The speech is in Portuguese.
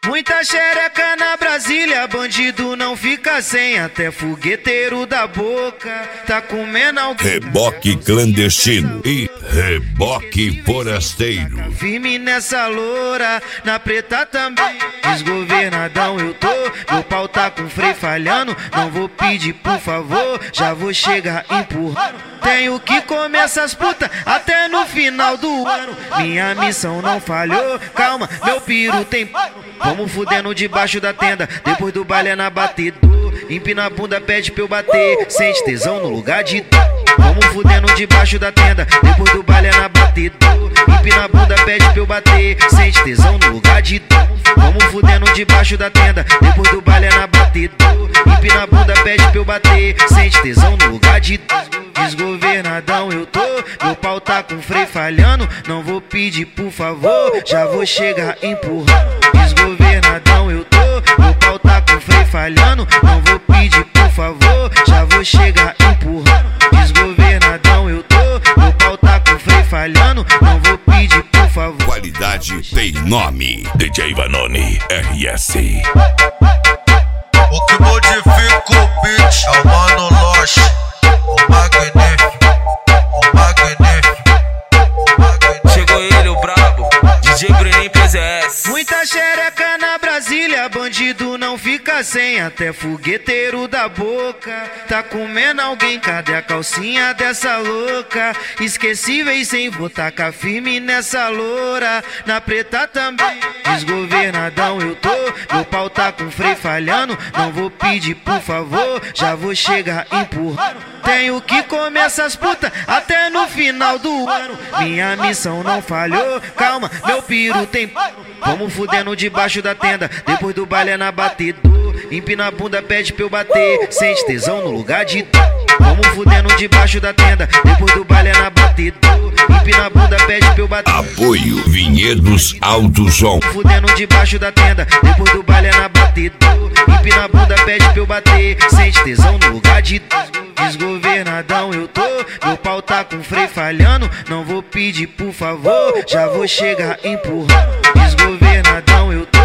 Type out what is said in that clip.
Muita xereca na Brasília, bandido não fica sem, até fogueteiro da boca tá comendo alguém. Reboque clandestino e reboque forasteiro. Firme nessa loura, na preta também. Desgovernadão eu tô, meu pau tá com freio falhando. Não vou pedir por favor, já vou chegar empurrando. Tenho que comer essas putas até no final do ano. Minha missão não falhou, calma, meu piru tem. Vamos fudendo debaixo da tenda, depois do baile é na batedor. Empina a bunda, pede pra eu bater, sente tesão no lugar de dor. Vamos fudendo debaixo da tenda, depois do baile é na batedor. Empina a bunda, pede pra eu bater, sente tesão no lugar de dor. Vamos fudendo debaixo da tenda, depois do baile é na batedor. Empina a bunda, pede pra eu bater, sente tesão no lugar de dor. Desgovernadão eu tô, meu pau tá com freio falhando. Não vou pedir por favor, já vou chegar empurrando. Desgovernadão eu tô, meu pau tá com freio falhando. Não vou pedir por favor, já vou chegar empurrando. Desgovernadão eu tô, meu pau tá com freio falhando. Não vou pedir por favor. Qualidade tem nome. DJ Vanoni RS. O que modifica o beat é o Mano Loche, o magnífico, o magnífico, o magnífico. Chegou ele, o brabo, DJ Bruninho PZS. Muita xereca na Brasília, bandido não fica sem, até fogueteiro da boca tá comendo alguém. Cadê a calcinha dessa louca? Esquecíveis sem vou tacar firme nessa loura, na preta também. Desgovernadão eu tô, meu pau tá com freio falhando. Não vou pedir por favor, já vou chegar empurrando. Tenho que comer essas putas até no final do ano. Minha missão não falhou, calma, meu piru tem. Vamos fudendo debaixo da tenda, depois do baile é na batedor. Empina a bunda, pede pra eu bater, sente tesão no lugar de dor. Vamos fudendo debaixo da tenda, depois do baile é na batedor. Empina a bunda, pede pra eu bater. Apoio Vinhedos Alto Som. Fudendo debaixo da tenda, depois do baile é na batedor. Empina a bunda, pede pra eu bater, sente tesão no lugar de dor. Desgovernadão eu tô, meu pau tá com freio falhando. Não vou pedir por favor, já vou chegar empurrando. Desgovernadão eu tô,